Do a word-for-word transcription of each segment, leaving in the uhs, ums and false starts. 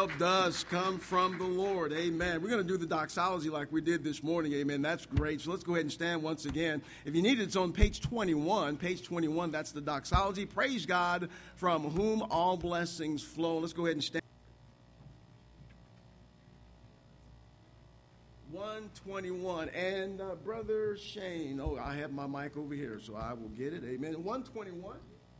help does come from the Lord. Amen. We're going to do the doxology like we did this morning. Amen. That's great. So let's go ahead and stand once again. If you need it, it's on page twenty-one. Page twenty-one, that's the doxology. Praise God, from whom all blessings flow. Let's go ahead and stand. one twenty-one. And uh, Brother Shane. Oh, I have my mic over here, so I will get it. Amen. one twenty-one.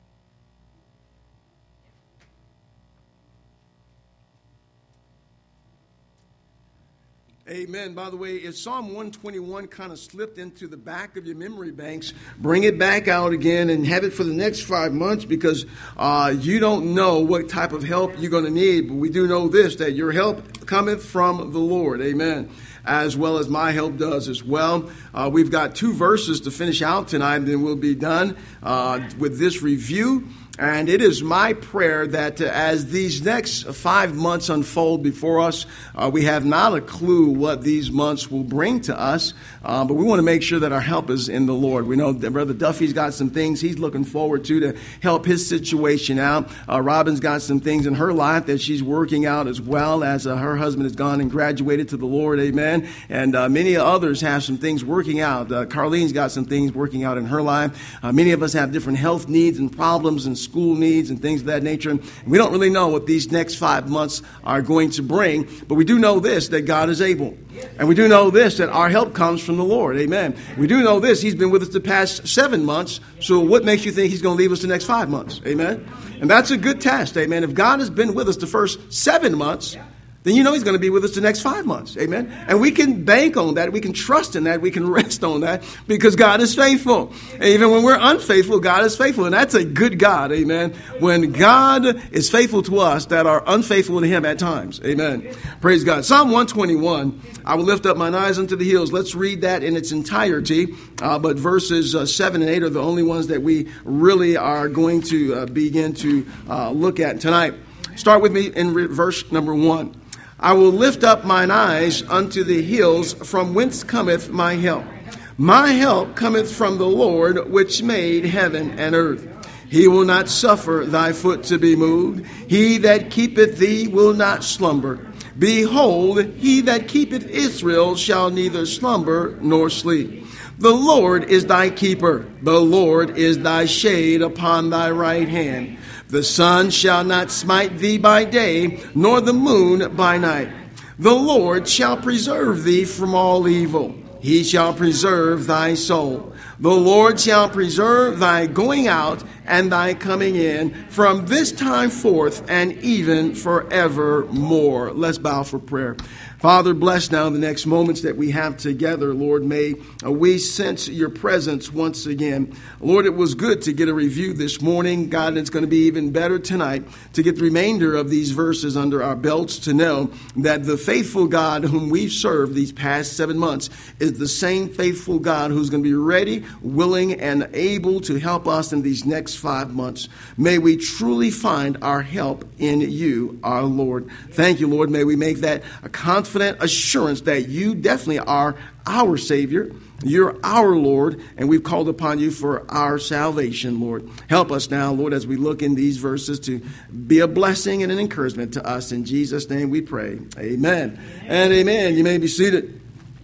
Amen. By the way, if Psalm one twenty-one kind of slipped into the back of your memory banks, bring it back out again and have it for the next five months because uh, you don't know what type of help you're going to need. But we do know this, that your help cometh from the Lord. Amen. As well as my help does as well. Uh, we've got two verses to finish out tonight, and then we'll be done uh, with this review. And it is my prayer that uh, as these next five months unfold before us, uh, we have not a clue what these months will bring to us, uh, but we want to make sure that our help is in the Lord. We know that Brother Duffy's got some things he's looking forward to to help his situation out. Uh, Robin's got some things in her life that she's working out as well as uh, her husband has gone and graduated to the Lord. Amen. And uh, many others have some things working out. Uh, Carlene's got some things working out in her life. Uh, many of us have different health needs and problems and school needs and things of that nature. And we don't really know what these next five months are going to bring, but we do know this, that God is able. And we do know this, that our help comes from the Lord. Amen. We do know this, He's been with us the past seven months. So what makes you think He's going to leave us the next five months? Amen. And that's a good test. Amen. If God has been with us the first seven months, then you know He's going to be with us the next five months. Amen. And we can bank on that. We can trust in that. We can rest on that because God is faithful. And even when we're unfaithful, God is faithful. And that's a good God. Amen. When God is faithful to us that are unfaithful to Him at times. Amen. Praise God. Psalm one twenty-one. I will lift up mine eyes unto the hills. Let's read that in its entirety. Uh, but verses uh, seven and eight are the only ones that we really are going to uh, begin to uh, look at tonight. Start with me in re- verse number one. I will lift up mine eyes unto the hills, from whence cometh my help. My help cometh from the Lord, which made heaven and earth. He will not suffer thy foot to be moved. He that keepeth thee will not slumber. Behold, he that keepeth Israel shall neither slumber nor sleep. The Lord is thy keeper. The Lord is thy shade upon thy right hand. The sun shall not smite thee by day, nor the moon by night. The Lord shall preserve thee from all evil. He shall preserve thy soul. The Lord shall preserve thy going out and thy coming in from this time forth and even forevermore. Let's bow for prayer. Father, bless now the next moments that we have together, Lord. May uh, we sense your presence once again. Lord, it was good to get a review this morning. God, and it's going to be even better tonight to get the remainder of these verses under our belts, to know that the faithful God whom we've served these past seven months is the same faithful God who's going to be ready, willing, and able to help us in these next five months. May we truly find our help in you, our Lord. Thank you, Lord. May we make that a confident assurance that you definitely are our Savior. You're our Lord, and we've called upon you for our salvation, Lord. Help us now, Lord, as we look in these verses to be a blessing and an encouragement to us. In Jesus' name we pray. Amen. And amen. You may be seated.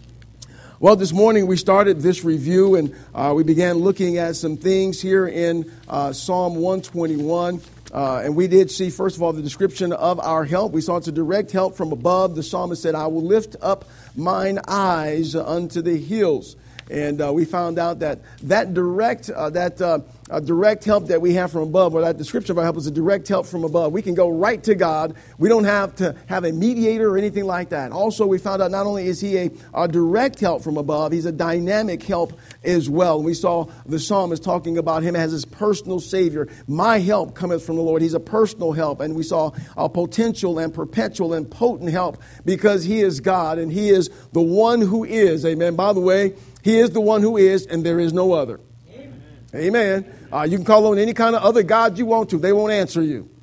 Well, this morning we started this review, and uh, we began looking at some things here in uh, Psalm one twenty-one. Uh, and we did see, first of all, the description of our help. We saw it's a direct help from above. The psalmist said, I will lift up mine eyes unto the hills. And uh, we found out that that direct uh, that uh, uh, direct help that we have from above, or that description of our help, is a direct help from above. We can go right to God. We don't have to have a mediator or anything like that. Also, we found out not only is he a, a direct help from above, he's a dynamic help as well. We saw the psalmist talking about him as his personal Savior. My help cometh from the Lord. He's a personal help. And we saw a potential and perpetual and potent help because he is God and he is the one who is. Amen. By the way, he is the one who is, and there is no other. Amen. Amen. Uh, you can call on any kind of other God you want to. They won't answer you.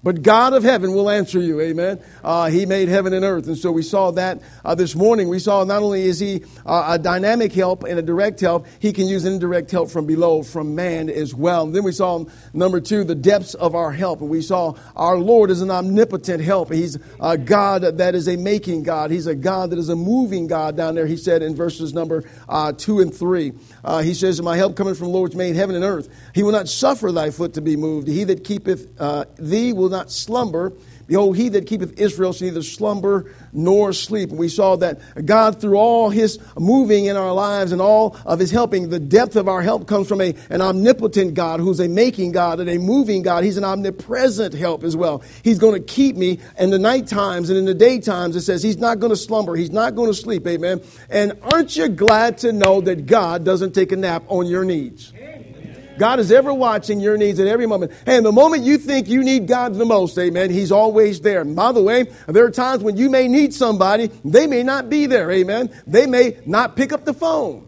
But God of heaven will answer you. Amen. Uh, he made heaven and earth. And so we saw that uh, this morning. We saw not only is he uh, a dynamic help and a direct help, he can use indirect help from below, from man as well. And then we saw, number two, the depths of our help. And we saw our Lord is an omnipotent help. He's a God that is a making God. He's a God that is a moving God down there. He said in verses number uh, two and three, uh, he says, my help coming from the Lord which made heaven and earth. He will not suffer thy foot to be moved. He that keepeth uh, thee will not slumber. Behold, he that keepeth Israel shall neither slumber nor sleep. And we saw that God, through all his moving in our lives and all of his helping, the depth of our help comes from a, an omnipotent God who's a making God and a moving God. He's an omnipresent help as well. He's going to keep me in the night times and in the day times. It says he's not going to slumber. He's not going to sleep. Amen. And aren't you glad to know that God doesn't take a nap on your needs? God is ever watching your needs at every moment. And the moment you think you need God the most, amen, he's always there. And by the way, there are times when you may need somebody. They may not be there, amen. They may not pick up the phone.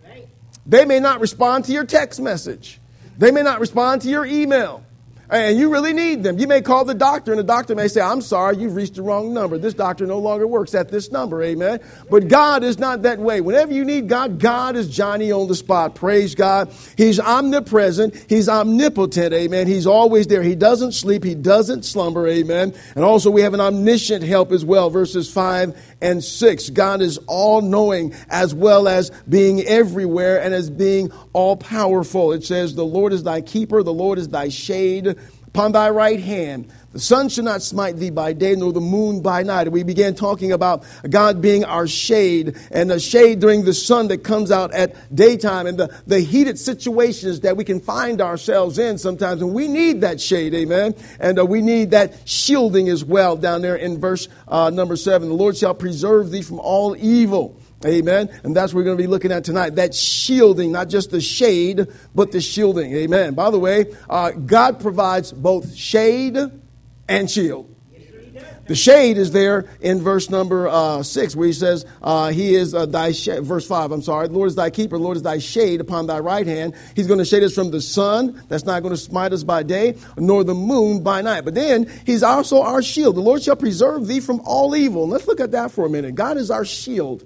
They may not respond to your text message. They may not respond to your email. And you really need them. You may call the doctor, and the doctor may say, I'm sorry, you've reached the wrong number. This doctor no longer works at this number, amen. But God is not that way. Whenever you need God, God is Johnny on the spot. Praise God. He's omnipresent. He's omnipotent, amen. He's always there. He doesn't sleep. He doesn't slumber, amen. And also we have an omniscient help as well, verses five and six. God is all-knowing as well as being everywhere and as being all-powerful. It says, the Lord is thy keeper, the Lord is thy shade upon thy right hand. The sun shall not smite thee by day, nor the moon by night. We began talking about God being our shade, and a shade during the sun that comes out at daytime, and the, the heated situations that we can find ourselves in sometimes. And we need that shade, amen. And uh, we need that shielding as well down there in verse uh, number seven. The Lord shall preserve thee from all evil. Amen. And that's what we're going to be looking at tonight. That shielding, not just the shade, but the shielding. Amen. By the way, uh, God provides both shade and shield. The shade is there in verse number uh, six, where he says, uh, he is uh, thy shade. Verse five, I'm sorry. The Lord is thy keeper. The Lord is thy shade upon thy right hand. He's going to shade us from the sun. That's not going to smite us by day, nor the moon by night. But then he's also our shield. The Lord shall preserve thee from all evil. And let's look at that for a minute. God is our shield.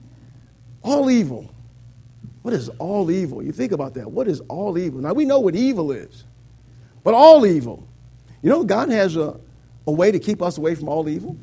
All evil. What is all evil? You think about that. What is all evil? Now, we know what evil is. But all evil. You know, God has a, a way to keep us away from all evil.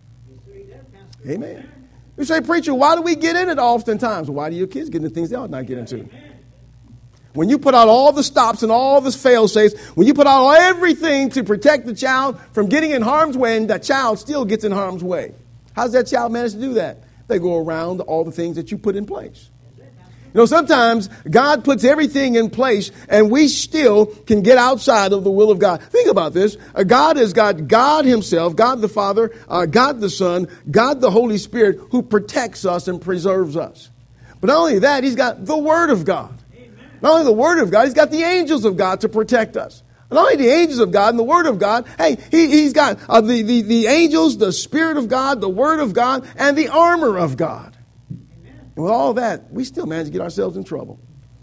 Amen. You say, preacher, why do we get in it oftentimes? Why do your kids get into things they ought not get into? When you put out all the stops and all the fail-safes, when you put out everything to protect the child from getting in harm's way, and that child still gets in harm's way. How does that child manage to do that? They go around all the things that you put in place. You know, sometimes God puts everything in place and we still can get outside of the will of God. Think about this. Uh, God has got God himself, God the Father, uh, God the Son, God the Holy Spirit, who protects us and preserves us. But not only that, he's got the Word of God. Not only the Word of God, he's got the angels of God to protect us. Not only the angels of God and the Word of God, hey, he, he's got uh, the, the, the angels, the Spirit of God, the Word of God, and the armor of God. Amen. And with all that, we still manage to get ourselves in trouble.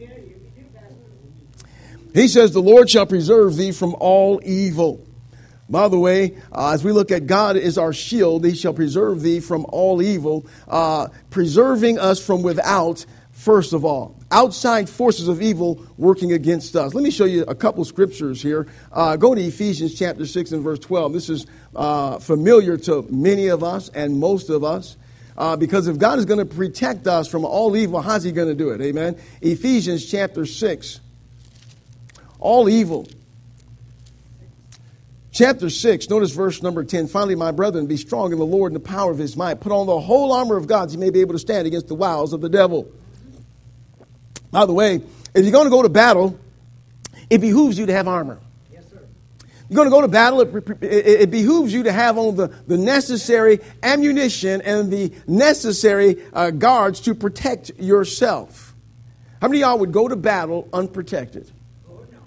He says, the Lord shall preserve thee from all evil. By the way, uh, as we look at God as our shield, he shall preserve thee from all evil, uh, preserving us from without, first of all. Outside forces of evil working against us. Let me show you a couple scriptures here. Uh, go to Ephesians chapter six and verse twelve. This is uh, familiar to many of us and most of us. Uh, because if God is going to protect us from all evil, how's he going to do it? Amen. Ephesians chapter six. All evil. Chapter six, notice verse number ten. Finally, my brethren, be strong in the Lord and the power of his might. Put on the whole armor of God, so you may be able to stand against the wiles of the devil. By the way, if you're going to go to battle, it behooves you to have armor. Yes, sir. You're going to go to battle, it, it, it behooves you to have on the, the necessary ammunition and the necessary uh, guards to protect yourself. How many of y'all would go to battle unprotected? Oh, no.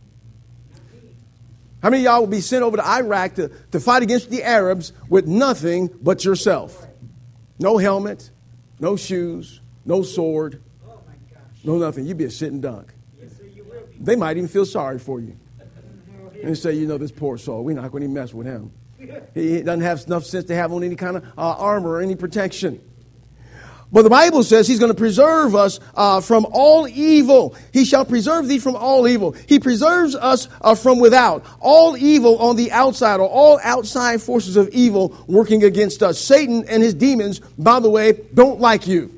How many of y'all would be sent over to Iraq to, to fight against the Arabs with nothing but yourself? No helmet, no shoes, no sword. No, nothing. You'd be a sitting duck. Yes, sir, you will be. They might even feel sorry for you. And say, you know, this poor soul, we're not going to mess with him. He doesn't have enough sense to have on any kind of uh, armor or any protection. But the Bible says he's going to preserve us uh, from all evil. He shall preserve thee from all evil. He preserves us uh, from without. All evil on the outside, or all outside forces of evil working against us. Satan and his demons, by the way, don't like you.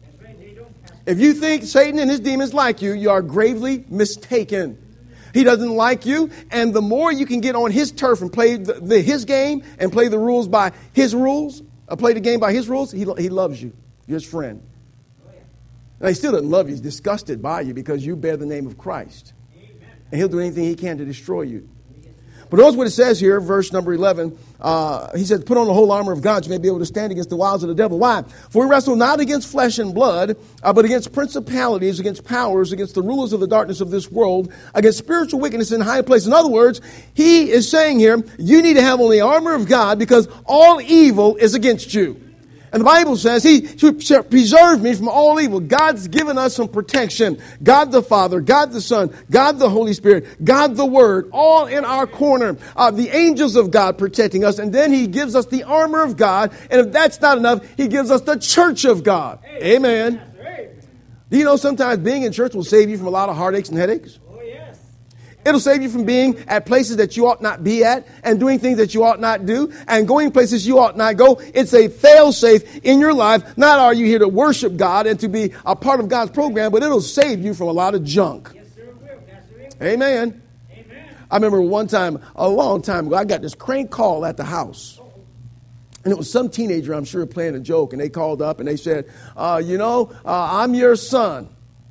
If you think Satan and his demons like you, you are gravely mistaken. He doesn't like you, and the more you can get on his turf and play the, the, his game and play the rules by his rules, or play the game by his rules, he, he loves you. You're his friend. Now, he still doesn't love you. He's disgusted by you because you bear the name of Christ. And he'll do anything he can to destroy you. But notice what it says here, verse number eleven. Uh, he says, put on the whole armor of God, you may be able to stand against the wiles of the devil. Why? For we wrestle not against flesh and blood, uh, but against principalities, against powers, against the rulers of the darkness of this world, against spiritual wickedness in high places. In other words, he is saying here, you need to have on the armor of God because all evil is against you. And the Bible says he shall preserve me from all evil. God's given us some protection. God the Father, God the Son, God the Holy Spirit, God the Word, all in our corner. Uh, the angels of God protecting us. And then he gives us the armor of God. And if that's not enough, he gives us the church of God. Amen. Do you know sometimes being in church will save you from a lot of heartaches and headaches? It'll save you from being at places that you ought not be at and doing things that you ought not do and going places you ought not go. It's a fail-safe in your life. Not are you here to worship God and to be a part of God's program, but it'll save you from a lot of junk. Yes, sir, it will. Yes, sir, it will. Amen. Amen. I remember one time, a long time ago, I got this crank call at the house. And it was some teenager, I'm sure, playing a joke. And they called up and they said, uh, you know, uh, I'm your son.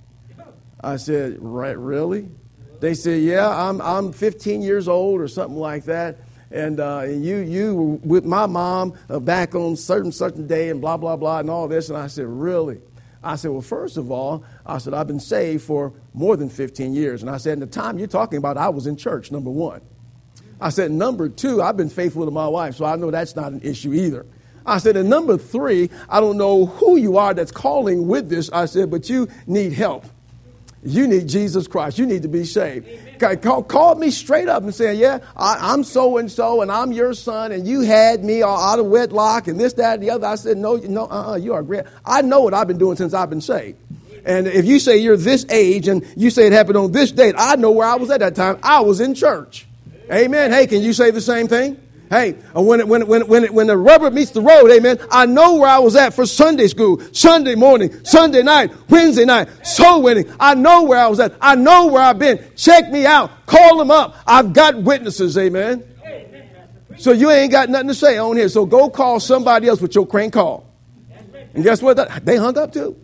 I said, right, really? They said, yeah, I'm I'm fifteen years old or something like that. And uh, you you were with my mom uh, back on certain certain day and blah, blah, blah and all this. And I said, really? I said, well, first of all, I said, I've been saved for more than fifteen years. And I said, in the time you're talking about, I was in church, number one. I said, number two, I've been faithful to my wife, so I know that's not an issue either. I said, and number three, I don't know who you are that's calling with this. I said, but you need help. You need Jesus Christ. You need to be saved. Call, called me straight up and said, yeah, I, I'm so-and-so, and I'm your son, and you had me out of wedlock, and this, that, and the other. I said, no, no, uh-uh, you are great. I know what I've been doing since I've been saved. And if you say you're this age, and you say it happened on this date, I know where I was at that time. I was in church. Amen. Hey, can you say the same thing? Hey, when it, when it, when it, when it, when the rubber meets the road, amen, I know where I was at for Sunday school, Sunday morning, Sunday night, Wednesday night, soul winning. I know where I was at. I know where I've been. Check me out. Call them up. I've got witnesses, amen. So you ain't got nothing to say on here. So go call somebody else with your crank call. And guess what? They hung up too.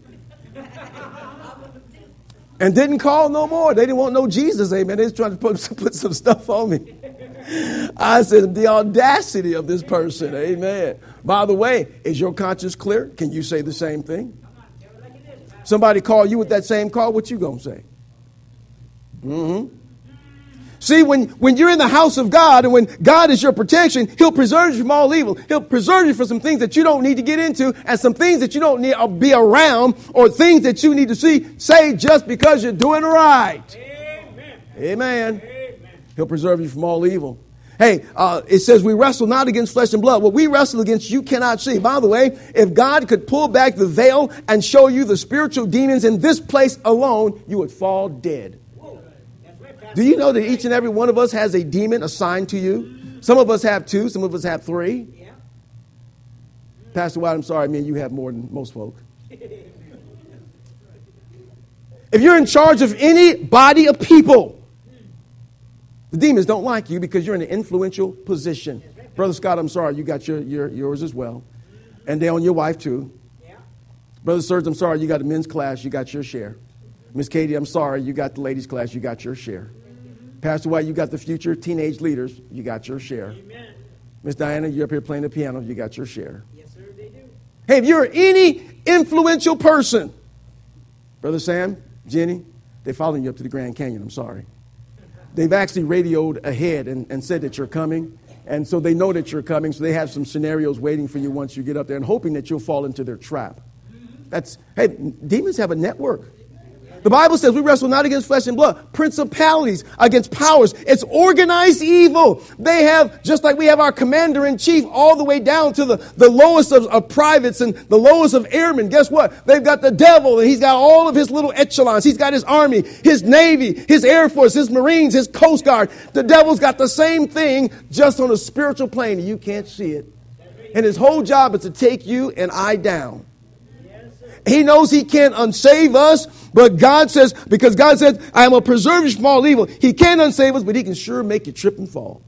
And didn't call no more. They didn't want no Jesus, amen. They was trying to put, put some stuff on me. I said, the audacity of this person, amen. By the way, is your conscience clear? Can you say the same thing? Somebody call you with that same call, what you gonna say? Mm-hmm. See, when, when you're in the house of God and when God is your protection, he'll preserve you from all evil. He'll preserve you from some things that you don't need to get into and some things that you don't need to be around or things that you need to see, say just because you're doing right. Amen. Amen. Amen. He'll preserve you from all evil. Hey, uh, it says we wrestle not against flesh and blood. What we wrestle against, you cannot see. By the way, if God could pull back the veil and show you the spiritual demons in this place alone, you would fall dead. Do you know that each and every one of us has a demon assigned to you? Some of us have two. Some of us have three. Pastor White, I'm sorry, I mean you have more than most folk. If you're in charge of any body of people, the demons don't like you because you're in an influential position. Brother Scott, I'm sorry, you got your, your yours as well. And they own your wife too. Brother Serge, I'm sorry, you got a men's class, you got your share. Miss Katie, I'm sorry, you got the ladies' class, you got your share. Pastor White, you got the future teenage leaders, you got your share. Miss Diana, you're up here playing the piano, you got your share. Yes, sir, they do. Hey, if you're any influential person, Brother Sam, Jenny, they're following you up to the Grand Canyon, I'm sorry. They've actually radioed ahead and, and said that you're coming. And so they know that you're coming. So they have some scenarios waiting for you once you get up there and hoping that you'll fall into their trap. That's, hey, demons have a network. The Bible says we wrestle not against flesh and blood, principalities, against powers. It's organized evil. They have, just like we have our commander-in-chief all the way down to the, the lowest of, of privates and the lowest of airmen. Guess what? They've got the devil, and he's got all of his little echelons. He's got his army, his navy, his air force, his marines, his coast guard. The devil's got the same thing, just on a spiritual plane, and you can't see it. And his whole job is to take you and I down. He knows he can't unsave us, but God says, because God says, I am a preserver from all evil. He can't unsave us, but he can sure make you trip and fall.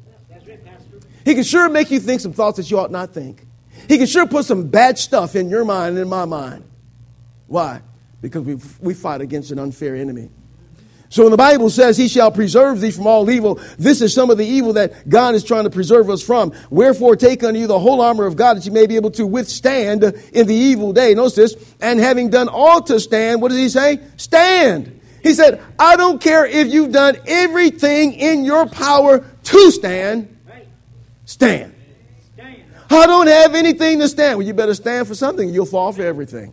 He can sure make you think some thoughts that you ought not think. He can sure put some bad stuff in your mind and in my mind. Why? Because we we fight against an unfair enemy. So when the Bible says he shall preserve thee from all evil, this is some of the evil that God is trying to preserve us from. Wherefore take unto you the whole armor of God that you may be able to withstand in the evil day. Notice this. And having done all to stand, what does he say? Stand. He said, I don't care if you've done everything in your power to stand. Stand. I don't have anything to stand. Well, you better stand for something. You'll fall for everything.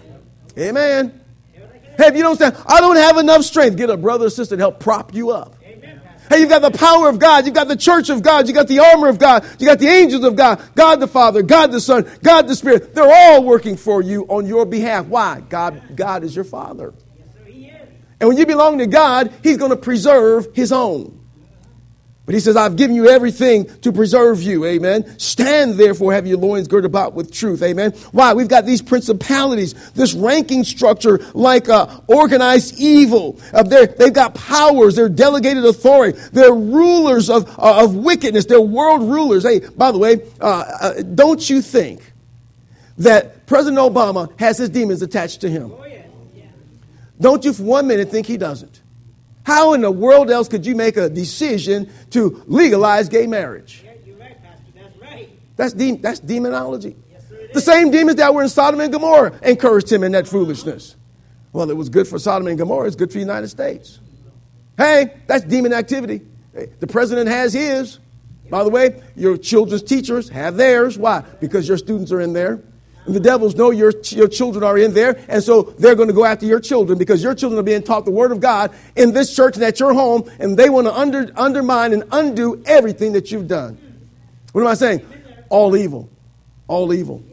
Amen. Hey, if you don't stand, I don't have enough strength. Get a brother or sister to help prop you up. Amen. Hey, you've got the power of God. You've got the church of God. You got the armor of God. You got the angels of God. God the Father, God the Son, God the Spirit. They're all working for you on your behalf. Why? God, God is your Father. Yes, sir, he is. And when you belong to God, he's going to preserve his own. But he says, I've given you everything to preserve you. Amen. Stand therefore, have your loins girded about with truth. Amen. Why? We've got these principalities, this ranking structure like uh, organized evil. Uh, they've got powers. They're delegated authority. They're rulers of, uh, of wickedness. They're world rulers. Hey, by the way, uh, uh, don't you think that President Obama has his demons attached to him? Oh, yeah. Yeah. Don't you for one minute think he doesn't? How in the world else could you make a decision to legalize gay marriage? Yeah, you're right, Pastor. That's right. That's, de- that's demonology. Yes, sir, the same demons that were in Sodom and Gomorrah encouraged him in that foolishness. Well, it was good for Sodom and Gomorrah. It's good for the United States. Hey, that's demon activity. Hey, the president has his. By the way, your children's teachers have theirs. Why? Because your students are in there. And the devils know your, your children are in there, and so they're going to go after your children because your children are being taught the Word of God in this church and at your home, and they want to under, undermine and undo everything that you've done. What am I saying? All evil. All evil.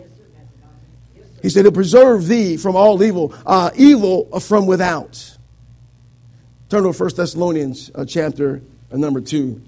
He said, he'll preserve thee from all evil, uh, evil from without. Turn to First Thessalonians uh, chapter uh, number two.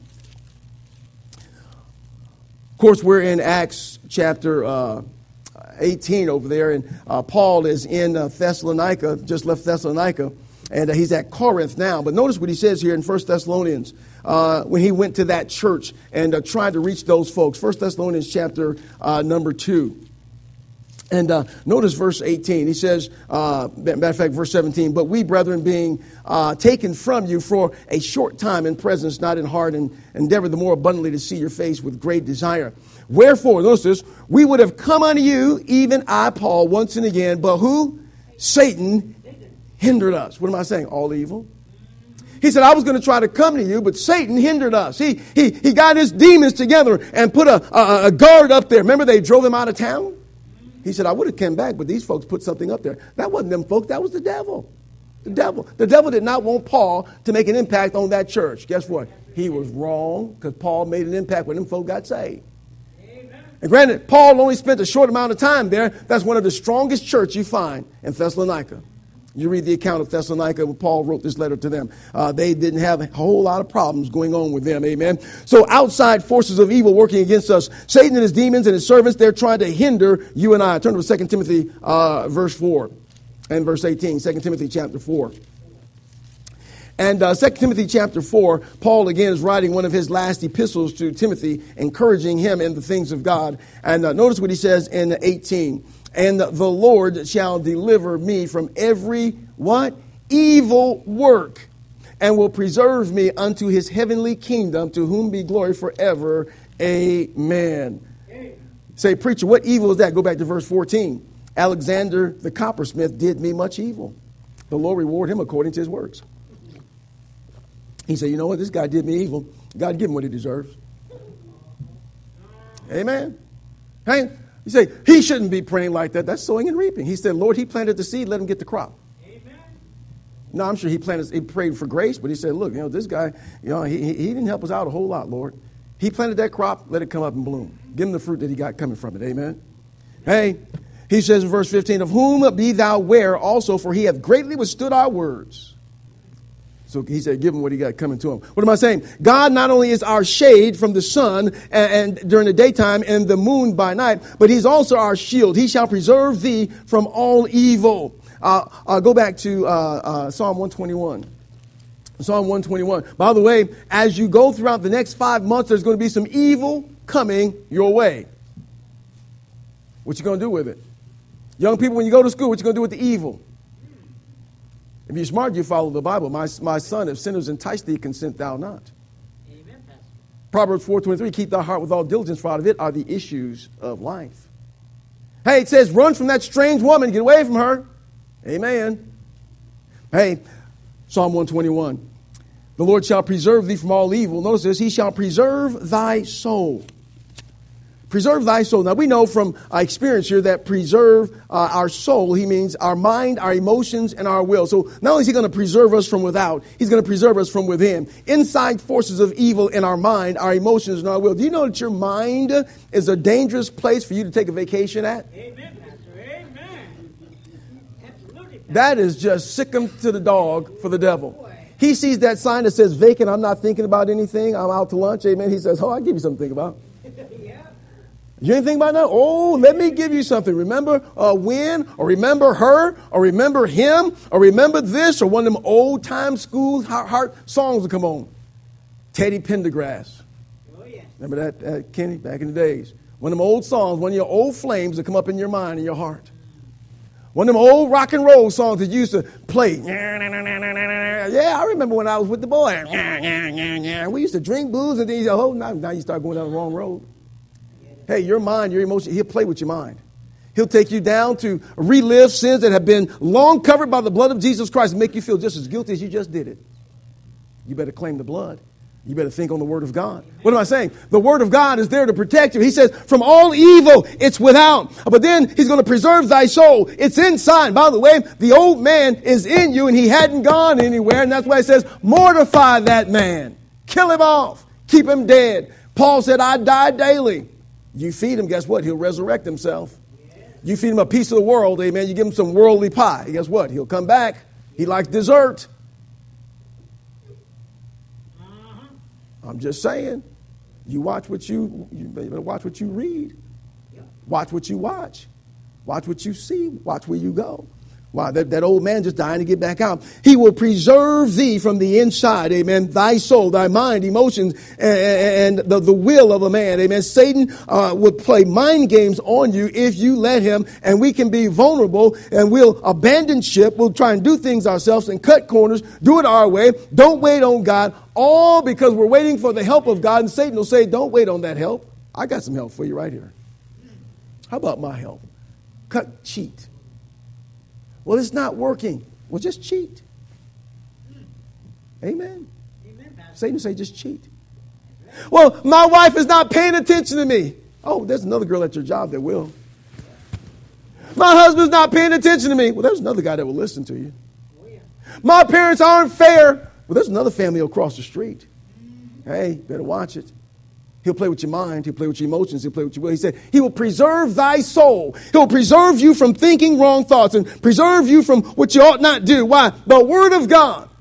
Of course, we're in Acts chapter uh eighteen over there, and uh, Paul is in uh, Thessalonica, just left Thessalonica, and uh, he's at Corinth now. But notice what he says here in First Thessalonians uh, when he went to that church and uh, tried to reach those folks. First Thessalonians chapter uh, number two. And uh, notice verse eighteen. He says, uh, matter of fact, verse seventeen, but we, brethren, being uh, taken from you for a short time in presence, not in heart, and endeavor the more abundantly to see your face with great desire. Wherefore, notice this, we would have come unto you, even I, Paul, once and again, but who? Satan hindered us. What am I saying? All evil. He said, I was going to try to come to you, but Satan hindered us. He he he got his demons together and put a, a, a guard up there. Remember they drove him out of town? He said, I would have come back, but these folks put something up there. That wasn't them folks. That was the devil. The devil. The devil did not want Paul to make an impact on that church. Guess what? He was wrong because Paul made an impact when them folks got saved. And granted, Paul only spent a short amount of time there. That's one of the strongest churches you find in Thessalonica. You read the account of Thessalonica when Paul wrote this letter to them. Uh, they didn't have a whole lot of problems going on with them. Amen. So outside forces of evil working against us, Satan and his demons and his servants, they're trying to hinder you and I. Turn to Second Timothy uh, verse four and verse eighteen. Second Timothy chapter four. And uh, Second Timothy chapter four, Paul again is writing one of his last epistles to Timothy, encouraging him in the things of God. And uh, notice what he says in eighteen. And the Lord shall deliver me from every, what? Evil work, and will preserve me unto his heavenly kingdom, to whom be glory forever. Amen. Amen. Say, preacher, what evil is that? Go back to verse fourteen. Alexander the coppersmith did me much evil. The Lord reward him according to his works. He said, you know what? This guy did me evil. God give him what he deserves. Amen. Hey, you say, he shouldn't be praying like that. That's sowing and reaping. He said, Lord, he planted the seed. Let him get the crop. Amen. No, I'm sure he planted, he prayed for grace, but he said, look, you know, this guy, you know, he, he didn't help us out a whole lot, Lord. He planted that crop, let it come up and bloom. Give him the fruit that he got coming from it. Amen. Hey, he says in verse fifteen, of whom be thou ware also, for he hath greatly withstood our words. So he said, give him what he got coming to him. What am I saying? God not only is our shade from the sun and, and during the daytime and the moon by night, but he's also our shield. He shall preserve thee from all evil. Uh, uh, go back to uh, uh, Psalm one twenty-one. Psalm one twenty-one. By the way, as you go throughout the next five months, there's going to be some evil coming your way. What you going to do with it? Young people, when you go to school, what you going to do with the evil? If you're smart, you follow the Bible. My, my son, if sinners entice thee, consent thou not. Amen, Pastor. Proverbs four twenty-three, keep thy heart with all diligence, for out of it are the issues of life. Hey, it says, run from that strange woman, get away from her. Amen. Hey, Psalm one twenty-one. The Lord shall preserve thee from all evil. Notice this, he shall preserve thy soul. Preserve thy soul. Now, we know from uh, experience here that preserve uh, our soul, he means our mind, our emotions, and our will. So not only is he going to preserve us from without, he's going to preserve us from within. Inside forces of evil in our mind, our emotions, and our will. Do you know that your mind is a dangerous place for you to take a vacation at? Amen, Pastor. Amen. Absolutely. That is just sick 'em to the dog for the devil. He sees that sign that says vacant, I'm not thinking about anything, I'm out to lunch, amen. He says, oh, I'll give you something to think about. Yeah. You ain't thinking about that? Oh, let me give you something. Remember uh, when, or remember her, or remember him, or remember this, or one of them old time school heart songs will come on. Teddy Pendergrass. Oh, yeah. Remember that, uh, Kenny, back in the days? One of them old songs, one of your old flames that come up in your mind and your heart. One of them old rock and roll songs that you used to play. Yeah, I remember when I was with the boy. We used to drink booze and then you say, oh, now, now you start going down the wrong road. Hey, your mind, your emotion, he'll play with your mind. He'll take you down to relive sins that have been long covered by the blood of Jesus Christ and make you feel just as guilty as you just did it. You better claim the blood. You better think on the word of God. What am I saying? The word of God is there to protect you. He says, from all evil, it's without. But then he's going to preserve thy soul. It's inside. By the way, the old man is in you and he hadn't gone anywhere. And that's why he says, mortify that man. Kill him off. Keep him dead. Paul said, I die daily. You feed him, guess what? He'll resurrect himself. You feed him a piece of the world, amen. You give him some worldly pie. Guess what? He'll come back. He likes dessert. I'm just saying. You watch what you, you better watch what you read. Watch what you watch. Watch what you see. Watch where you go. Wow, that, that old man just dying to get back out. He will preserve thee from the inside, amen, thy soul, thy mind, emotions, and, and the, the will of a man, amen. Satan uh, would play mind games on you if you let him, and we can be vulnerable, and we'll abandon ship. We'll try and do things ourselves and cut corners, do it our way. Don't wait on God, all because we're waiting for the help of God, and Satan will say, don't wait on that help. I got some help for you right here. How about my help? Cut, cheat. Well, it's not working. Well, just cheat. Amen. Amen. Satan say, just cheat. Well, my wife is not paying attention to me. Oh, there's another girl at your job that will. My husband's not paying attention to me. Well, there's another guy that will listen to you. My parents aren't fair. Well, there's another family across the street. Hey, better watch it. He'll play with your mind. He'll play with your emotions. He'll play with your will. He said, he will preserve thy soul. He'll preserve you from thinking wrong thoughts and preserve you from what you ought not do. Why? The word of God.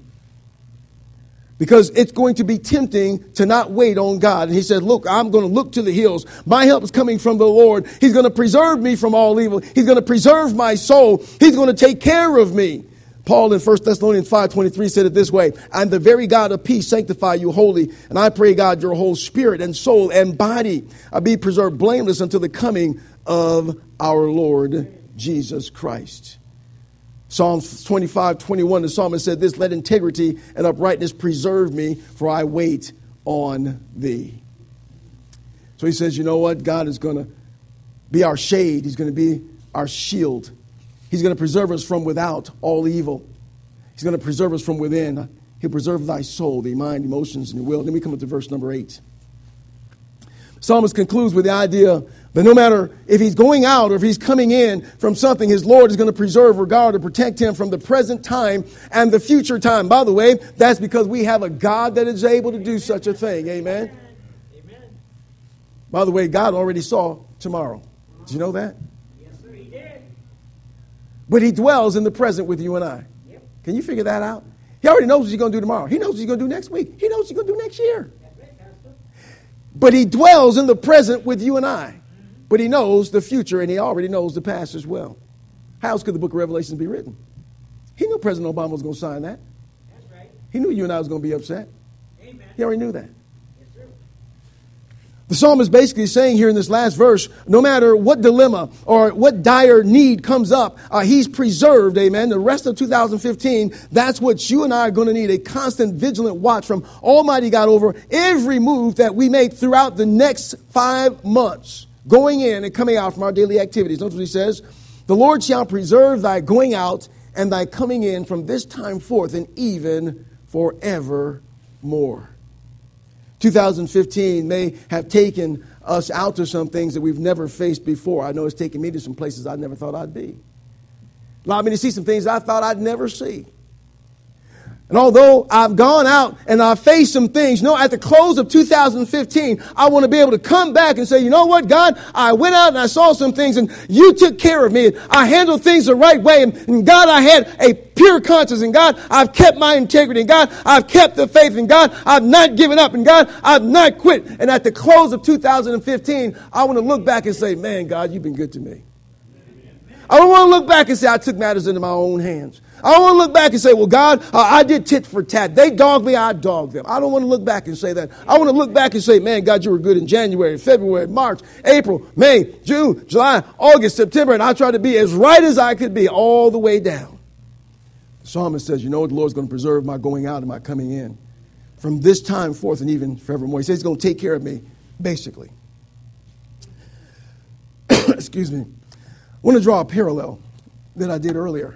Because it's going to be tempting to not wait on God. And he said, look, I'm going to look to the hills. My help is coming from the Lord. He's going to preserve me from all evil. He's going to preserve my soul. He's going to take care of me. Paul in First Thessalonians five twenty-three said it this way, and the very God of peace sanctify you wholly. And I pray, God, your whole spirit and soul and body be preserved blameless until the coming of our Lord Jesus Christ. Psalm twenty-five twenty-one, the psalmist said this, let integrity and uprightness preserve me, for I wait on thee. So he says, you know what? God is going to be our shade. He's going to be our shield. He's going to preserve us from without all evil. He's going to preserve us from within. He'll preserve thy soul, the mind, emotions, and your will. Then we come up to verse number eight. Psalmist concludes with the idea that no matter if he's going out or if he's coming in from something, his Lord is going to preserve or guard or protect him from the present time and the future time. By the way, that's because we have a God that is able to do such a thing. Amen. Amen. By the way, God already saw tomorrow. Did you know that? Yes, sir, he did. But he dwells in the present with you and I. Yep. Can you figure that out? He already knows what he's going to do tomorrow. He knows what he's going to do next week. He knows what he's going to do next year. But he dwells in the present with you and I. But he knows the future, and he already knows the past as well. How else could the book of Revelation be written? He knew President Obama was going to sign that. That's right. He knew you and I was going to be upset. Amen. He already knew that. Yes, sir. The psalmist basically is saying here in this last verse, no matter what dilemma or what dire need comes up, uh, he's preserved, amen. The rest of two thousand fifteen, that's what you and I are going to need, a constant vigilant watch from Almighty God over every move that we make throughout the next five months, going in and coming out from our daily activities. Notice what he says, the Lord shall preserve thy going out and thy coming in from this time forth and even forevermore. two thousand fifteen may have taken us out to some things that we've never faced before. I know it's taken me to some places I never thought I'd be. Allowed me to see some things I thought I'd never see. And although I've gone out and I've faced some things, you know, at the close of two thousand fifteen, I want to be able to come back and say, you know what, God, I went out and I saw some things and you took care of me. I handled things the right way. And, and God, I had a pure conscience. And God, I've kept my integrity. And God, I've kept the faith. And God, I've not given up. And God, I've not quit. And at the close of two thousand fifteen, I want to look back and say, man, God, you've been good to me. I don't want to look back and say I took matters into my own hands. I don't want to look back and say, well, God, uh, I did tit for tat. They dogged me, I dogged them. I don't want to look back and say that. I want to look back and say, man, God, you were good in January, February, March, April, May, June, July, August, September. And I tried to be as right as I could be all the way down. The psalmist says, you know what? The Lord's going to preserve my going out and my coming in from this time forth and even forevermore. He says he's going to take care of me, basically. Excuse me. I want to draw a parallel that I did earlier.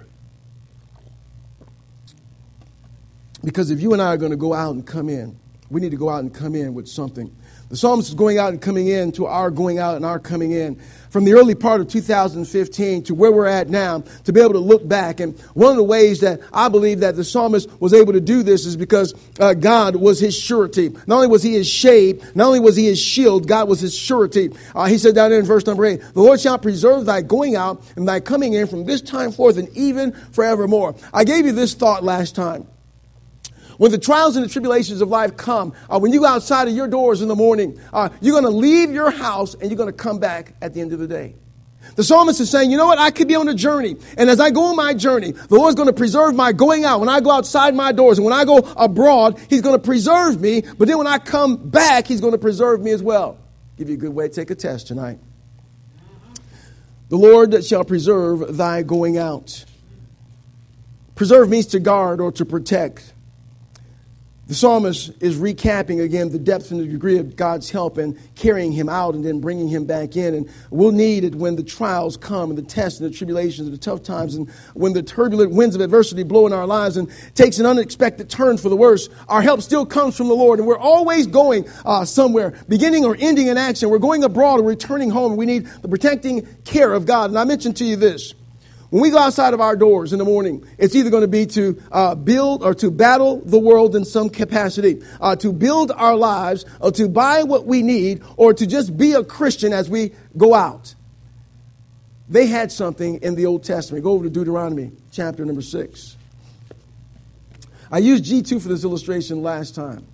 Because if you and I are going to go out and come in, we need to go out and come in with something. The psalmist is going out and coming in to our going out and our coming in from the early part of two thousand fifteen to where we're at now to be able to look back. And one of the ways that I believe that the psalmist was able to do this is because uh, God was his surety. Not only was he his shade, not only was he his shield, God was his surety. Uh, he said down there in verse number eight, the Lord shall preserve thy going out and thy coming in from this time forth and even forevermore. I gave you this thought last time. When the trials and the tribulations of life come, uh, when you go outside of your doors in the morning, uh, you're going to leave your house and you're going to come back at the end of the day. The psalmist is saying, you know what? I could be on a journey. And as I go on my journey, the Lord's going to preserve my going out. When I go outside my doors and when I go abroad, he's going to preserve me. But then when I come back, he's going to preserve me as well. Give you a good way to take a test tonight. The Lord shall preserve thy going out. Preserve means to guard or to protect. The psalmist is recapping again the depth and the degree of God's help in carrying him out and then bringing him back in. And we'll need it when the trials come and the tests and the tribulations and the tough times and when the turbulent winds of adversity blow in our lives and takes an unexpected turn for the worse. Our help still comes from the Lord. And we're always going uh, somewhere, beginning or ending in action. We're going abroad or returning home. We need the protecting care of God. And I mentioned to you this. When we go outside of our doors in the morning, it's either going to be to uh, build or to battle the world in some capacity, uh, to build our lives, or to buy what we need, or to just be a Christian as we go out. They had something in the Old Testament. Go over to Deuteronomy chapter number six. I used G two for this illustration last time.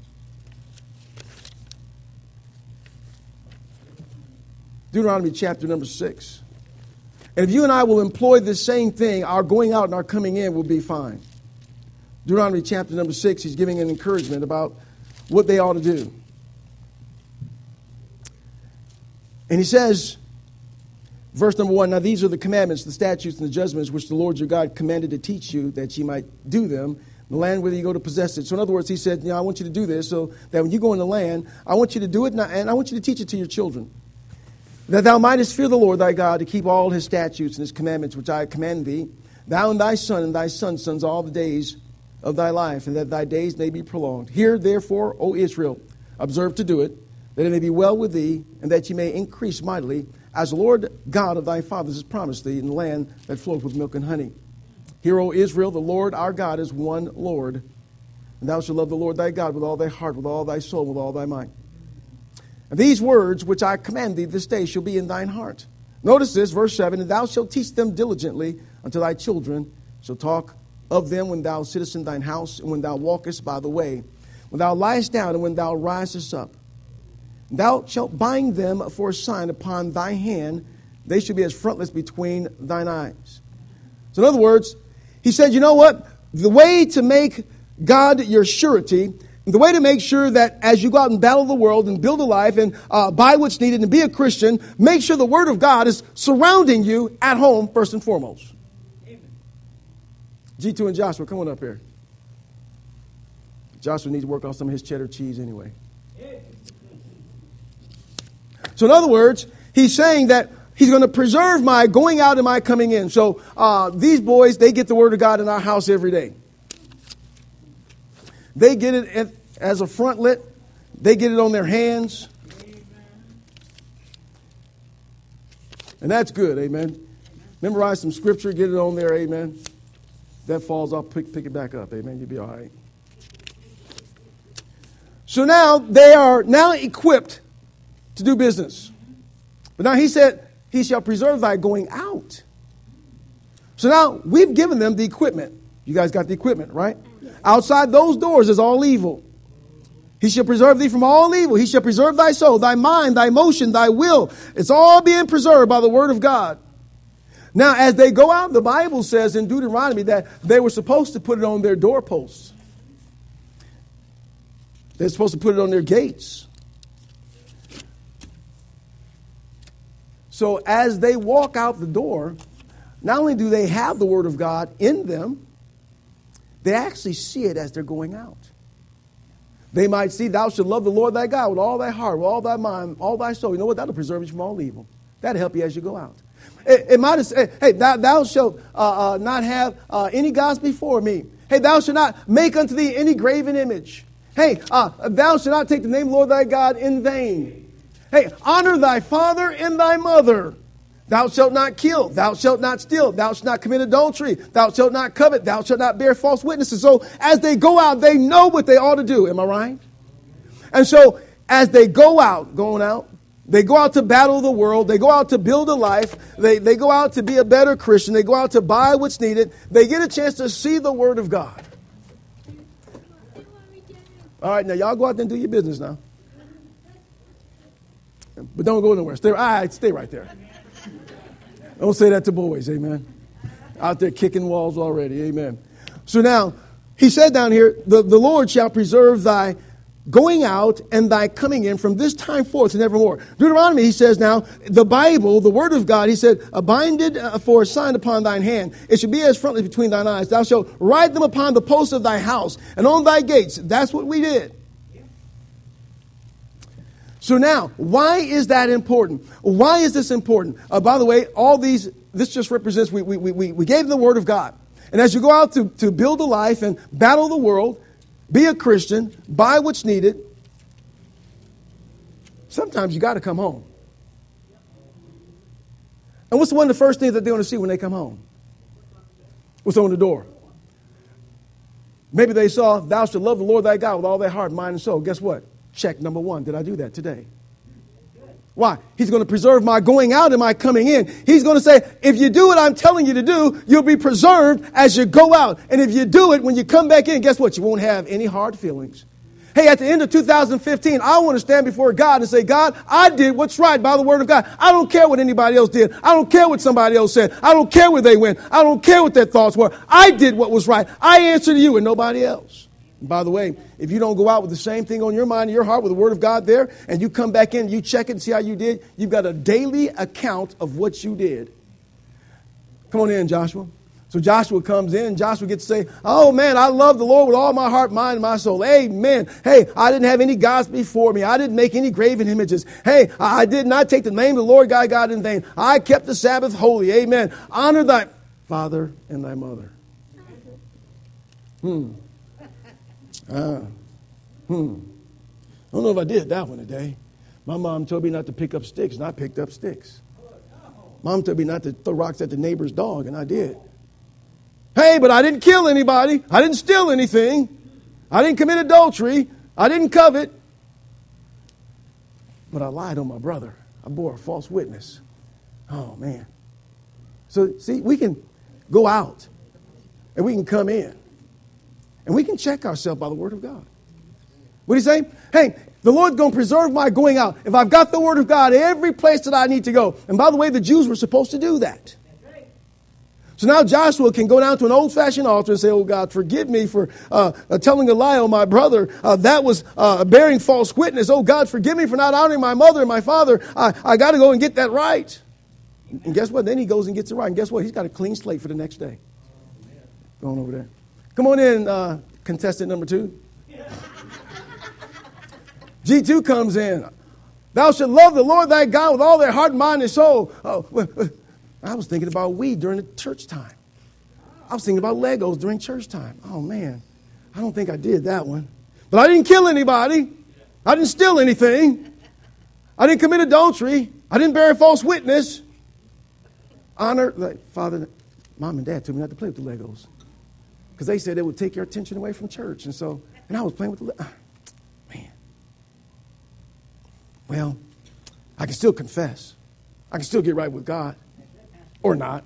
Deuteronomy chapter number six. And if you and I will employ this same thing, our going out and our coming in will be fine. Deuteronomy chapter number six, he's giving an encouragement about what they ought to do. And he says, verse number one, now these are the commandments, the statutes, and the judgments which the Lord your God commanded to teach you, that ye might do them, the land whether you go to possess it. So in other words, he said, you know, I want you to do this so that when you go in the land, I want you to do it, and I, and I want you to teach it to your children. That thou mightest fear the Lord thy God, to keep all his statutes and his commandments which I command thee, thou and thy son and thy son's sons all the days of thy life, and that thy days may be prolonged. Hear therefore, O Israel, observe to do it, that it may be well with thee, and that ye may increase mightily, as the Lord God of thy fathers has promised thee, in the land that floweth with milk and honey. Hear, O Israel, the Lord our God is one Lord. And thou shalt love the Lord thy God with all thy heart, with all thy soul, with all thy mind. And these words which I command thee this day shall be in thine heart. Notice this, verse seven, and thou shalt teach them diligently unto thy children, shall talk of them when thou sittest in thine house, and when thou walkest by the way, when thou liest down, and when thou risest up. Thou shalt bind them for a sign upon thy hand. They shall be as frontlets between thine eyes. So in other words, he said, you know what? The way to make God your surety, the way to make sure that as you go out and battle the world and build a life and uh, buy what's needed and be a Christian, make sure the Word of God is surrounding you at home first and foremost. Amen. G two and Joshua, come on up here. Joshua needs to work on some of his cheddar cheese anyway. So in other words, he's saying that he's going to preserve my going out and my coming in. So uh, these boys, they get the Word of God in our house every day. They get it as a frontlet. They get it on their hands. And that's good, amen. Memorize some scripture, get it on there, amen. That falls off, pick, pick it back up, amen. You'll be all right. So now they are now equipped to do business. But now he said, he shall preserve thy going out. So now we've given them the equipment. You guys got the equipment, right? Outside those doors is all evil. He shall preserve thee from all evil. He shall preserve thy soul, thy mind, thy motion, thy will. It's all being preserved by the word of God. Now, as they go out, the Bible says in Deuteronomy that they were supposed to put it on their doorposts. They're supposed to put it on their gates. So as they walk out the door, not only do they have the Word of God in them, they actually see it as they're going out. They might see, thou shalt love the Lord thy God with all thy heart, with all thy mind, all thy soul. You know what? That'll preserve you from all evil. That'll help you as you go out. It, it might have said, hey, thou, thou shalt uh, uh, not have uh, any gods before me. Hey, thou shalt not make unto thee any graven image. Hey, uh, thou shalt not take the name of the Lord thy God in vain. Hey, honor thy father and thy mother. Thou shalt not kill. Thou shalt not steal. Thou shalt not commit adultery. Thou shalt not covet. Thou shalt not bear false witnesses. So as they go out, they know what they ought to do. Am I right? And so as they go out, going out, they go out to battle the world. They go out to build a life. They, they go out to be a better Christian. They go out to buy what's needed. They get a chance to see the Word of God. All right, now y'all go out there and do your business now. But don't go nowhere. Stay, all right, stay right there. Don't say that to boys, amen. Out there kicking walls already, amen. So now, he said down here, the, the Lord shall preserve thy going out and thy coming in from this time forth and evermore. Deuteronomy, he says now, the Bible, the Word of God, he said, binded for a sign upon thine hand. It should be as frontlet between thine eyes. Thou shalt write them upon the posts of thy house and on thy gates. That's what we did. So now, why is that important? Why is this important? Uh, by the way, all these, this just represents, we, we, we, we gave the Word of God. And as you go out to, to build a life and battle the world, be a Christian, buy what's needed, sometimes you got to come home. And what's one of the first things that they're going to see when they come home? What's on the door? Maybe they saw, thou shalt love the Lord thy God with all thy heart, mind, and soul. Guess what? Check number one. Did I do that today? Why? He's going to preserve my going out and my coming in. He's going to say, if you do what I'm telling you to do, you'll be preserved as you go out. And if you do it, when you come back in, guess what? You won't have any hard feelings. Hey, at the end of two thousand fifteen, I want to stand before God and say, God, I did what's right by the Word of God. I don't care what anybody else did. I don't care what somebody else said. I don't care where they went. I don't care what their thoughts were. I did what was right. I answer to you and nobody else. And by the way, if you don't go out with the same thing on your mind and your heart with the Word of God there, and you come back in, you check it and see how you did, you've got a daily account of what you did. Come on in, Joshua. So Joshua comes in, and Joshua gets to say, oh, man, I love the Lord with all my heart, mind, and my soul. Amen. Hey, I didn't have any gods before me. I didn't make any graven images. Hey, I did not take the name of the Lord thy God in vain. I kept the Sabbath holy. Amen. Honor thy father and thy mother. Hmm. Uh, hmm. I don't know if I did that one today. My mom told me not to pick up sticks, and I picked up sticks. Mom told me not to throw rocks at the neighbor's dog, and I did. Hey, but I didn't kill anybody. I didn't steal anything. I didn't commit adultery. I didn't covet. But I lied on my brother. I bore a false witness. Oh, man. So, see, we can go out and we can come in and we can check ourselves by the Word of God. What do you say? Hey, the Lord's going to preserve my going out. If I've got the Word of God every place that I need to go. And by the way, the Jews were supposed to do that. So now Joshua can go down to an old-fashioned altar and say, oh, God, forgive me for uh, uh, telling a lie on my brother. Uh, that was uh, bearing false witness. Oh, God, forgive me for not honoring my mother and my father. I, I got to go and get that right. And guess what? Then he goes and gets it right. And guess what? He's got a clean slate for the next day. Going over there. Come on in, uh, contestant number two. G two comes in. Thou shalt love the Lord thy God with all their heart, mind, and soul. Oh, I was thinking about weed during the church time. I was thinking about Legos during church time. Oh, man. I don't think I did that one. But I didn't kill anybody. I didn't steal anything. I didn't commit adultery. I didn't bear a false witness. Honor, like Father, Mom and Dad told me not to play with the Legos. Because they said it would take your attention away from church. And so, and I was playing with the Legos. Man. Well, I can still confess. I can still get right with God. Or not.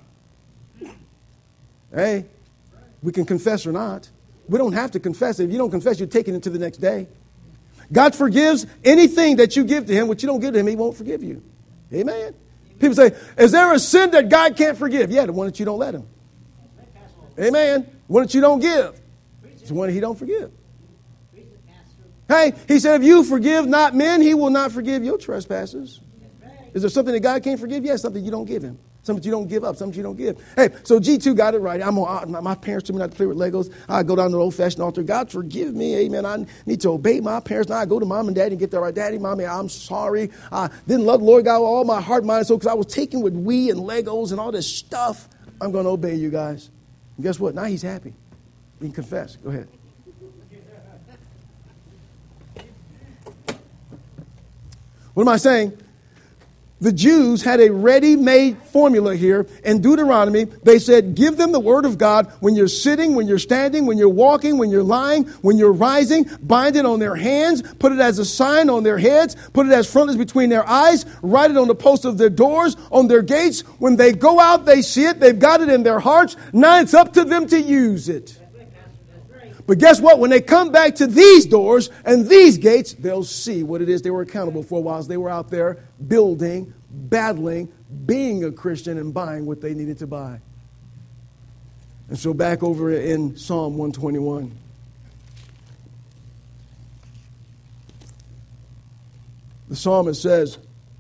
Hey, we can confess or not. We don't have to confess it. If you don't confess, you're taking it to the next day. God forgives anything that you give to Him, which you don't give to Him, He won't forgive you. Amen. People say, is there a sin that God can't forgive? Yeah, the one that you don't let Him. Amen. The one that you don't give. It's the one He don't forgive. Hey, He said, if you forgive not men, He will not forgive your trespasses. Is there something that God can't forgive? Yes, something you don't give Him. Something you don't give up. Something you don't give. Hey, so G two got it right. I'm on, my parents told me not to play with Legos. I go down to the old-fashioned altar. God, forgive me. Amen. I need to obey my parents. Now I go to mom and daddy and get that right. Daddy, mommy, I'm sorry. I didn't love the Lord God with all my heart, mind, and soul because I was taken with Wii and Legos and all this stuff. I'm going to obey you guys. And guess what? Now He's happy. He can confess. Go ahead. What am I saying? The Jews had a ready-made formula here. In Deuteronomy, they said, give them the word of God when you're sitting, when you're standing, when you're walking, when you're lying, when you're rising. Bind it on their hands. Put it as a sign on their heads. Put it as frontlets between their eyes. Write it on the posts of their doors, on their gates. When they go out, they see it. They've got it in their hearts. Now it's up to them to use it. But guess what? When they come back to these doors and these gates, they'll see what it is they were accountable for whilst they were out there building, battling, being a Christian, and buying what they needed to buy. And so back over in Psalm one twenty-one. The psalmist says,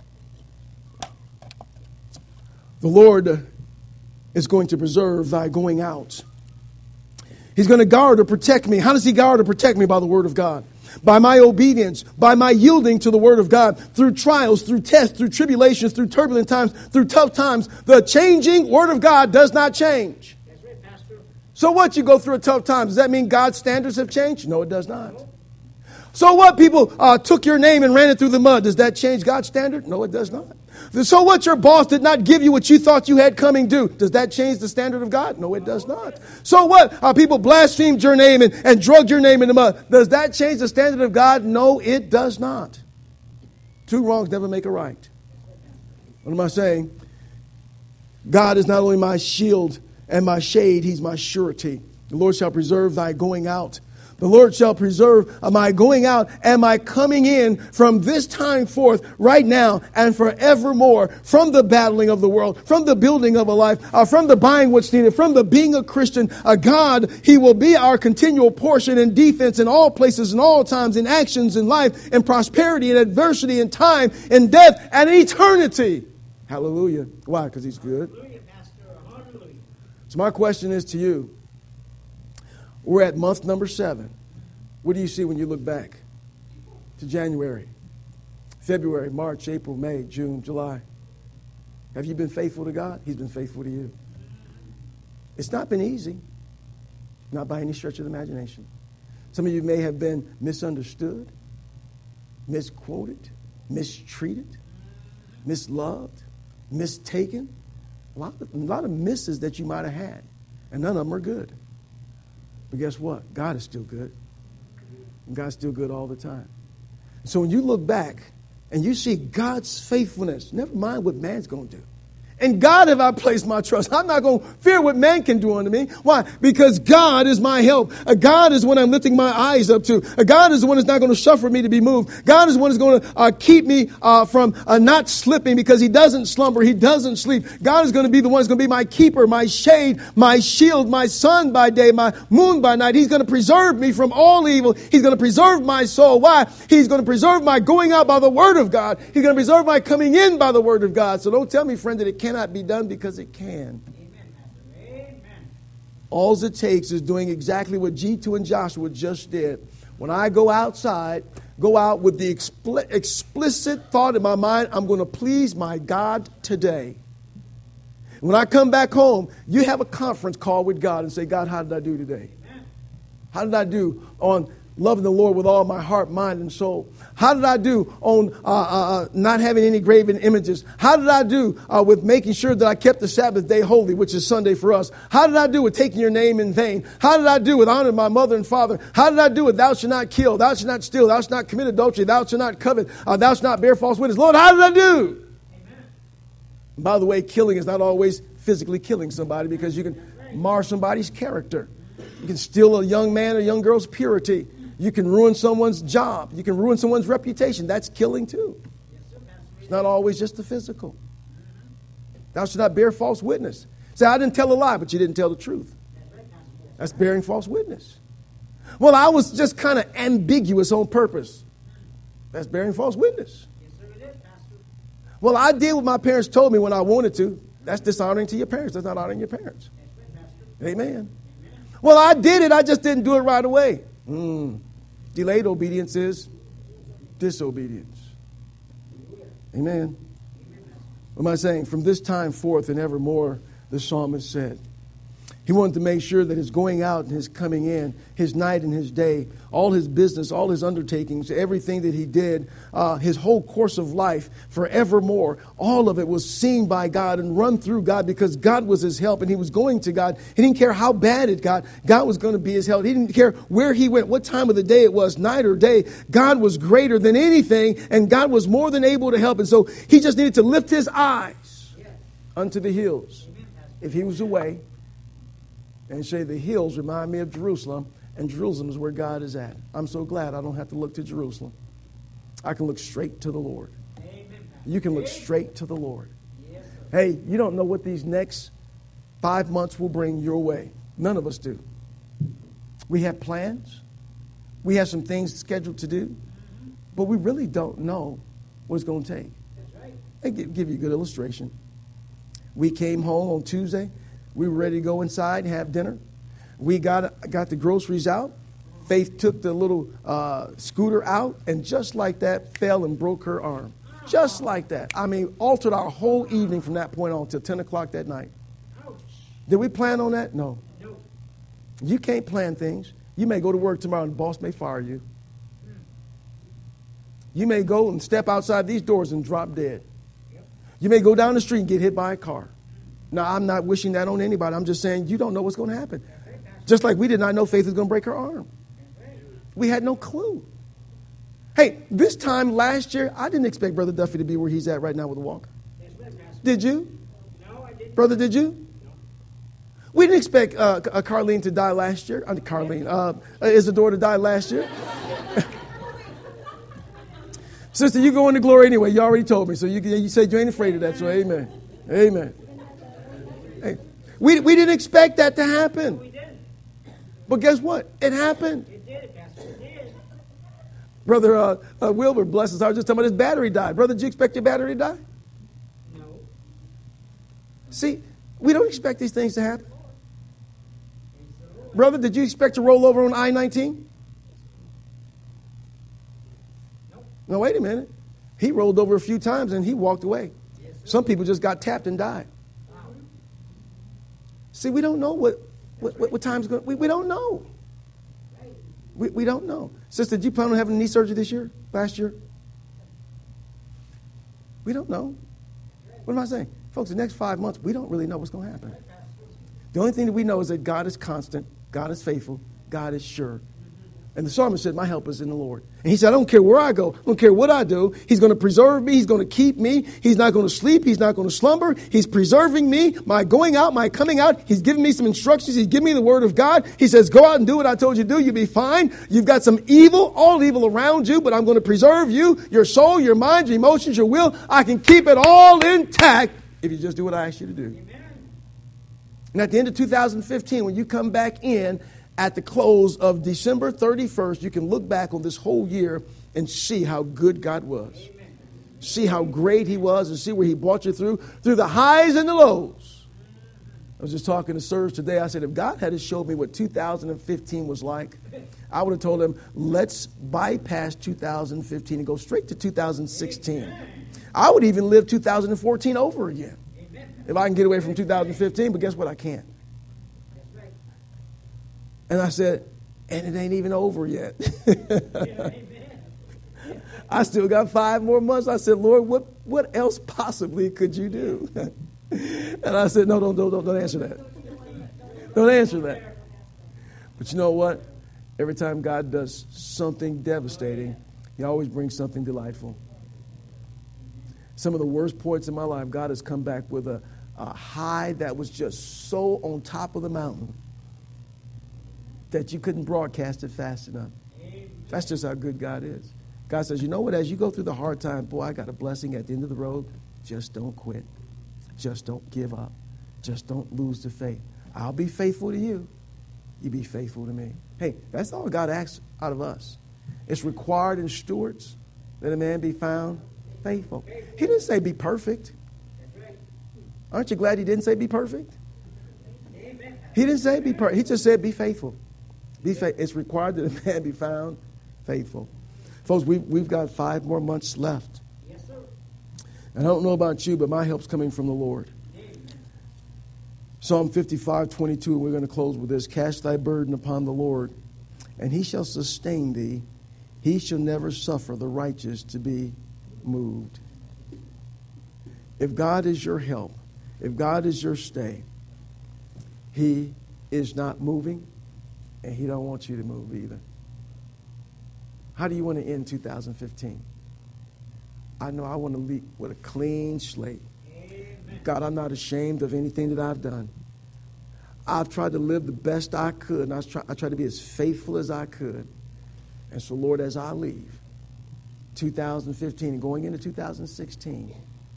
the Lord is going to preserve thy going out. He's going to guard or protect me. How does He guard or protect me? By the Word of God. By my obedience, by my yielding to the Word of God, through trials, through tests, through tribulations, through turbulent times, through tough times. The changing Word of God does not change. That's right, Pastor. So what? You go through a tough time. Does that mean God's standards have changed? No, it does not. So what? People uh, took your name and ran it through the mud. Does that change God's standard? No, it does not. So what? Your boss did not give you what you thought you had coming due. Does that change the standard of God? No, it does not. So what? Uh, people blasphemed your name and, and drugged your name in the mud. Does that change the standard of God? No, it does not. Two wrongs never make a right. What am I saying? God is not only my shield and my shade, He's my surety. The Lord shall preserve thy going out. The Lord shall preserve my going out and my coming in from this time forth, right now and forevermore, from the battling of the world, from the building of a life, uh, from the buying what's needed, from the being a Christian. Uh, God, He will be our continual portion and defense in all places, in all times, in actions, in life, in prosperity, in adversity, in time, in death, and in eternity. Hallelujah. Why? Because He's good. Hallelujah, Pastor. Hallelujah. So my question is to you. We're at month number seven. What do you see when you look back to January, February, March, April, May, June, July? Have you been faithful to God? He's been faithful to you. It's not been easy, not by any stretch of the imagination. Some of you may have been misunderstood, misquoted, mistreated, misloved, mistaken. A lot of, a lot of misses that you might have had, and none of them are good. But guess what? God is still good. And God's still good all the time. So when you look back and you see God's faithfulness, never mind what man's going to do. In God have I placed my trust. I'm not going to fear what man can do unto me. Why? Because God is my help. A God is what I'm lifting my eyes up to. A God is the one that's not going to suffer me to be moved. God is the one that's going to uh, keep me uh, from uh, not slipping because he doesn't slumber. He doesn't sleep. God is going to be the one that's going to be my keeper, my shade, my shield, my sun by day, my moon by night. He's going to preserve me from all evil. He's going to preserve my soul. Why? He's going to preserve my going out by the word of God. He's going to preserve my coming in by the word of God. So don't tell me, friend, that it cannot be done, because it can. Amen. All it takes is doing exactly what G two and Joshua just did. When I go outside, go out with the expl- explicit thought in my mind, I'm going to please my God today. When I come back home, you have a conference call with God and say, God, how did I do today? How did I do on loving the Lord with all my heart, mind, and soul? How did I do on uh, uh, not having any graven images? How did I do uh, with making sure that I kept the Sabbath day holy, which is Sunday for us? How did I do with taking your name in vain? How did I do with honoring my mother and father? How did I do with thou shalt not kill, thou shalt not steal, thou shalt not commit adultery, thou shalt not covet, uh, thou shalt not bear false witness? Lord, how did I do? Amen. By the way, killing is not always physically killing somebody, because you can mar somebody's character. You can steal a young man or young girl's purity. You can ruin someone's job. You can ruin someone's reputation. That's killing too. It's not always just the physical. Thou shalt not bear false witness. Say, I didn't tell a lie, but you didn't tell the truth. That's bearing false witness. Well, I was just kind of ambiguous on purpose. That's bearing false witness. Well, I did what my parents told me when I wanted to. That's dishonoring to your parents. That's not honoring your parents. Amen. Well, I did it. I just didn't do it right away. Mm. Delayed obedience is disobedience. Amen. What am I saying? From this time forth and evermore, the psalmist said. He wanted to make sure that his going out and his coming in, his night and his day, all his business, all his undertakings, everything that he did, uh, his whole course of life forevermore, all of it was seen by God and run through God, because God was his help and he was going to God. He didn't care how bad it got. God was going to be his help. He didn't care where he went, what time of the day it was, night or day. God was greater than anything, and God was more than able to help. And so he just needed to lift his eyes unto the hills. If he was away, and say, the hills remind me of Jerusalem, and Jerusalem is where God is at. I'm so glad I don't have to look to Jerusalem. I can look straight to the Lord. Amen. You can look straight to the Lord. Yes, hey, you don't know what these next five months will bring your way. None of us do. We have plans. We have some things scheduled to do. But we really don't know what it's going to take. That's right. I'll give, give you a good illustration. We came home on Tuesday. We were ready to go inside and have dinner. We got got the groceries out. Faith took the little uh, scooter out, and just like that, fell and broke her arm. Just like that. I mean, altered our whole evening from that point on till ten o'clock that night. Ouch. Did we plan on that? No. No. You can't plan things. You may go to work tomorrow and the boss may fire you. You may go and step outside these doors and drop dead. You may go down the street and get hit by a car. Now, I'm not wishing that on anybody. I'm just saying you don't know what's going to happen. Just like we did not know Faith was going to break her arm. We had no clue. Hey, this time last year, I didn't expect Brother Duffy to be where he's at right now with a walker. Did you? No, I didn't. Brother, did you? We didn't expect uh, uh, Carlene to die last year. I mean, Carlene, uh, Isadora to die last year. Sister, you go into glory anyway. You already told me. So you, you said you ain't afraid of that. So amen. Amen. Hey, we, we didn't expect that to happen. We didn't. But guess what? It happened. It did, Pastor. It did. Brother uh, uh, Wilbur, bless his heart, just talking about his battery died. Brother, did you expect your battery to die? No. See, we don't expect these things to happen. Brother, did you expect to roll over on I nineteen? Nope. No, wait a minute. He rolled over a few times and he walked away. Yes, Some people just got tapped and died. wow. See, we don't know what, what, what, what time's going to... We, we don't know. We, we don't know. Sister, did you plan on having knee surgery this year? Last year? We don't know. What am I saying? Folks, the next five months, we don't really know what's going to happen. The only thing that we know is that God is constant, God is faithful, God is sure. And the psalmist said, my help is in the Lord. And he said, I don't care where I go. I don't care what I do. He's going to preserve me. He's going to keep me. He's not going to sleep. He's not going to slumber. He's preserving me. My going out, my coming out. He's giving me some instructions. He's giving me the word of God. He says, go out and do what I told you to do. You'll be fine. You've got some evil, all evil around you, but I'm going to preserve you, your soul, your mind, your emotions, your will. I can keep it all intact if you just do what I asked you to do. Amen. And at the end of two thousand fifteen, when you come back in, at the close of December thirty-first, you can look back on this whole year and see how good God was. Amen. See how great he was and see where he brought you through, through the highs and the lows. I was just talking to Serge today. I said, if God had showed me what two thousand fifteen was like, I would have told him, let's bypass two thousand fifteen and go straight to two thousand sixteen. Amen. I would even live two thousand fourteen over again. Amen. If I can get away from two thousand fifteen, but guess what? I can't. And I said, and it ain't even over yet. I still got five more months. I said, Lord, what, what else possibly could you do? And I said, no, don't, don't, don't, don't answer that. Don't answer that. But you know what? Every time God does something devastating, he always brings something delightful. Some of the worst points in my life, God has come back with a, a high that was just so on top of the mountain that you couldn't broadcast it fast enough. Amen. That's just how good God is. God says, you know what, as you go through the hard time, boy, I got a blessing at the end of the road. Just don't quit. Just don't give up. Just don't lose the faith. I'll be faithful to you. You be faithful to me. Hey, that's all God asks out of us. It's required in stewards that a man be found faithful. He didn't say be perfect. Aren't you glad he didn't say be perfect? He didn't say be perfect. He just said be faithful. Be fa- it's required that a man be found faithful. Folks, we, we've got five more months left. Yes, sir. And I don't know about you, but my help's coming from the Lord. Amen. Psalm fifty-five twenty-two, and we're going to close with this. Cast thy burden upon the Lord, and he shall sustain thee. He shall never suffer the righteous to be moved. If God is your help, if God is your stay, he is not moving, and he don't want you to move either. How do you want to end two thousand fifteen? I know I want to leave with a clean slate. Amen. God, I'm not ashamed of anything that I've done. I've tried to live the best I could, and I try, I tried to be as faithful as I could. And so, Lord, as I leave two thousand fifteen and going into two thousand sixteen,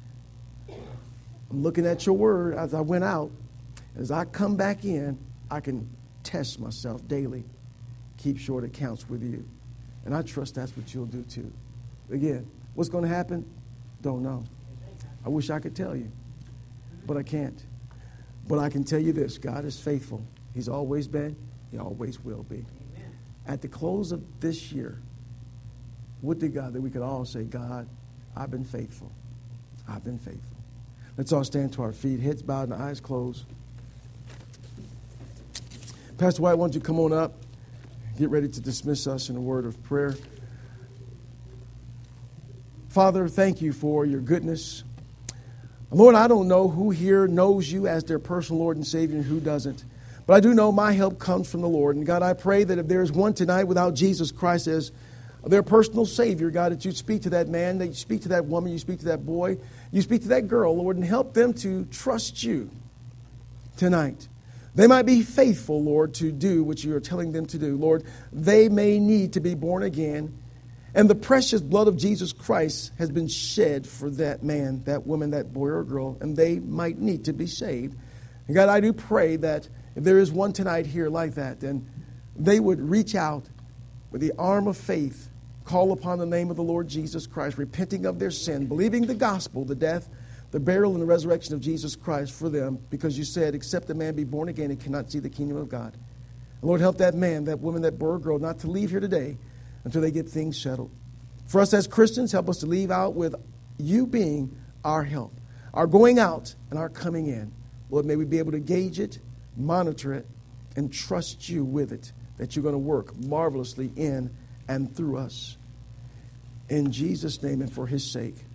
I'm looking at your word as I went out. As I come back in, I can test myself daily. Keep short accounts with you. And I trust that's what you'll do too. Again, what's going to happen? Don't know. I wish I could tell you, but I can't. But I can tell you this, God is faithful. He's always been, he always will be. Amen. At the close of this year, would to God that we could all say, God, I've been faithful. I've been faithful. Let's all stand to our feet, heads bowed and eyes closed. Pastor White, why don't you come on up? Get ready to dismiss us in a word of prayer. Father, thank you for your goodness. Lord, I don't know who here knows you as their personal Lord and Savior and who doesn't. But I do know my help comes from the Lord. And God, I pray that if there is one tonight without Jesus Christ as their personal Savior, God, that you speak to that man, that you speak to that woman, you speak to that boy, you speak to that girl, Lord, and help them to trust you tonight. They might be faithful, Lord, to do what you are telling them to do. Lord, they may need to be born again. And the precious blood of Jesus Christ has been shed for that man, that woman, that boy or girl, and they might need to be saved. And God, I do pray that if there is one tonight here like that, then they would reach out with the arm of faith, call upon the name of the Lord Jesus Christ, repenting of their sin, believing the gospel, the death, the burial and the resurrection of Jesus Christ for them, because you said, except a man be born again, he cannot see the kingdom of God. And Lord, help that man, that woman, that boy or girl not to leave here today until they get things settled. For us as Christians, help us to leave out with you being our help, our going out and our coming in. Lord, may we be able to gauge it, monitor it, and trust you with it, that you're going to work marvelously in and through us. In Jesus' name and for his sake.